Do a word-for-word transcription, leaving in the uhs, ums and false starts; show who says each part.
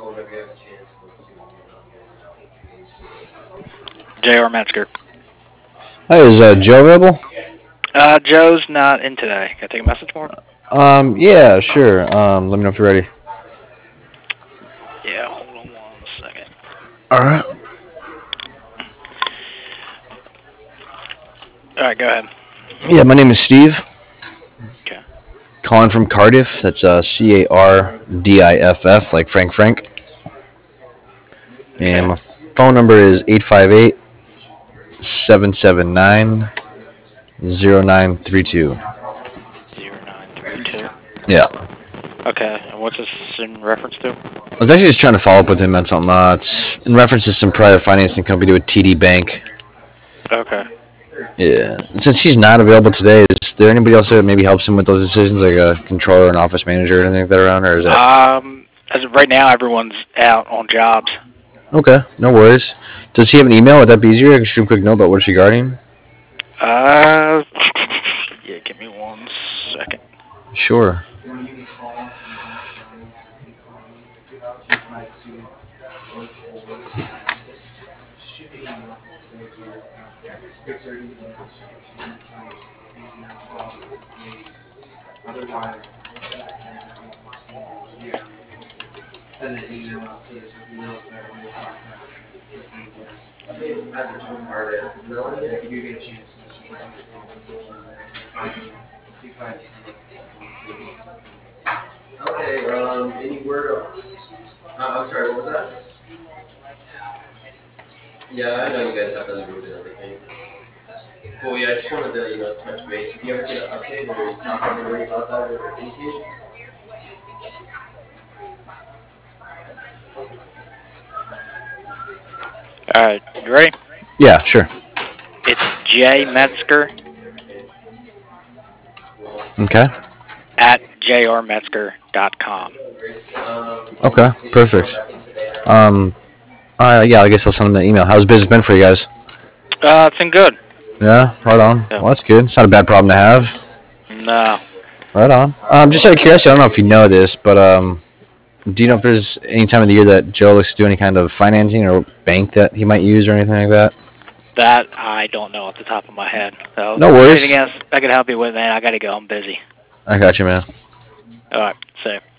Speaker 1: J R. Metzger.
Speaker 2: Hi, is uh, Joe available?
Speaker 1: Uh, Joe's not in today. Can I take a message for him?
Speaker 2: Um, yeah, sure. Um, let me know if you're ready.
Speaker 1: Yeah, hold on one second.
Speaker 2: All right.
Speaker 1: All right, go ahead.
Speaker 2: Yeah, my name is Steve.
Speaker 1: Okay.
Speaker 2: Calling from Cardiff. That's uh, C A R D I F F, like Frank Frank. And
Speaker 1: Okay.
Speaker 2: my phone number is eight five eight, seven seven nine, zero nine three two.
Speaker 1: Zero nine three two.
Speaker 2: Yeah.
Speaker 1: Okay. And what's this in reference to?
Speaker 2: I was actually just trying to follow up with him on something. Uh, it's in reference to some private financing company with T D Bank.
Speaker 1: Okay.
Speaker 2: Yeah. And since he's not available today, is there anybody else that maybe helps him with those decisions, like a controller, an office manager, or anything like that around, or is that?
Speaker 1: Um, as of right now, everyone's out on jobs.
Speaker 2: Okay, no worries. Does he have an email? Would that be easier? I can shoot him a quick note about what it's regarding.
Speaker 1: Uh, yeah. Give me one second.
Speaker 2: Sure.
Speaker 1: All right. You ready?
Speaker 2: Yeah, sure.
Speaker 1: It's J Metzger
Speaker 2: Okay.
Speaker 1: at j r metzger dot com.
Speaker 2: Okay, perfect. Um, uh, yeah, I guess I'll send him the email. How's business been for you guys?
Speaker 1: Uh, it's been good.
Speaker 2: Yeah, right on.
Speaker 1: Yeah.
Speaker 2: Well, that's good. It's not a bad problem to have.
Speaker 1: No.
Speaker 2: Right on. Um, just out of curiosity, I don't know if you know this, but um, do you know if there's any time of the year that Joe looks to do any kind of financing or bank that he might use or anything like that?
Speaker 1: That I don't know off the top of my head. So if
Speaker 2: No
Speaker 1: there's
Speaker 2: worries.
Speaker 1: anything else I could help you with, man, I gotta go. I'm busy.
Speaker 2: I got you, man.
Speaker 1: All right. See ya.